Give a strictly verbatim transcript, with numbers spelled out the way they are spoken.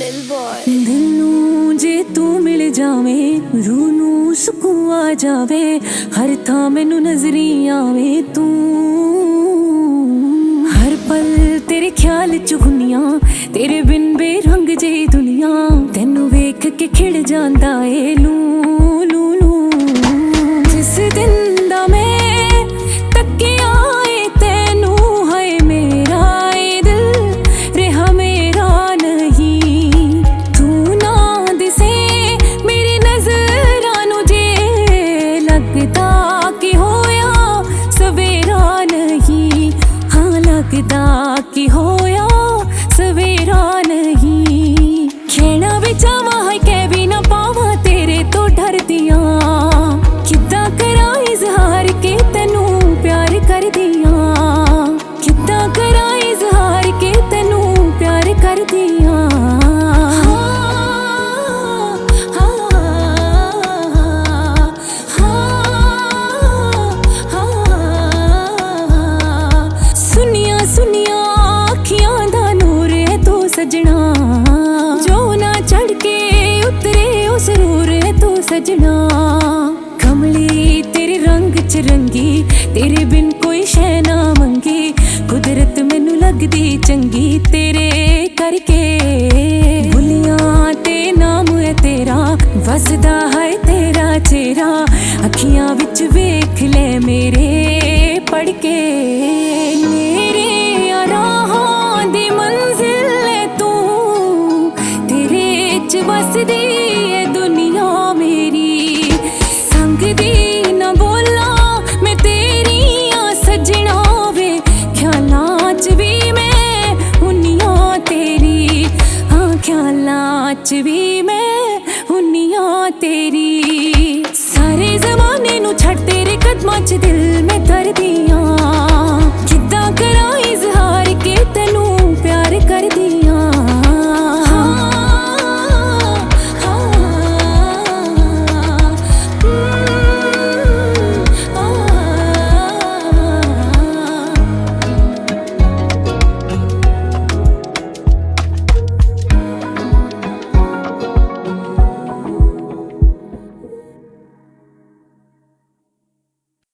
लिल बॉय। दिल नूं जे तू मिल जावे, रूह नूं सुकून आ जावे, हर थां मैनू नजरी आवे तू। हर पल तेरे ख्याल च हुन्नियां, तेरे बिन बेरंग जे दुनिया, तैनू वेख के खिड़ जांदा ए लू लू लू। जिस दिन दा मैं तक्किया ए तैनू, हाय मेरा ए दिल रेहा मेरा नहीं। तू ना दिसे मेरी नज़रां नू, जे लगदा कि होया सवेरा नहीं। हाँ लगदा कि होया सवेरा नहीं। खेना भी चाहवां है कै भी ना पावां, तेरे तो डरदियां किद्दां करां इज़हार के तैनू प्यार करदियां। किद्दां करां इज़हार के तैनू प्यार करदियां। सुनिया सुनिया अखियां दा नूर है तू सजना, जो ना चढ़ के उतरे ओ जरूर है तू सजना। कमली तेरे रंग च रंगी, तेरे बिन कोई शै ना मंगी, कुदरत मैनू लगदी चंगी तेरे करके। बुलियां ते नाम है तेरा, वसदा है तेरा चेहरा, अखियां विच वेख ले मेरे पढ़ के। मेरे राहां दी मंजिल है तू, तेरे च वसदी है दुनिया मेरी। संग दी ना बोला मैं तेरी आ सजना वे, ख्यालां च भी मैं हुन्नियां तेरी। हाँ ख्यालां च भी मैं हुन्नियां तेरी। सारे जमाने नू छड़ तेरे कदमां च दिल मैं करदियां।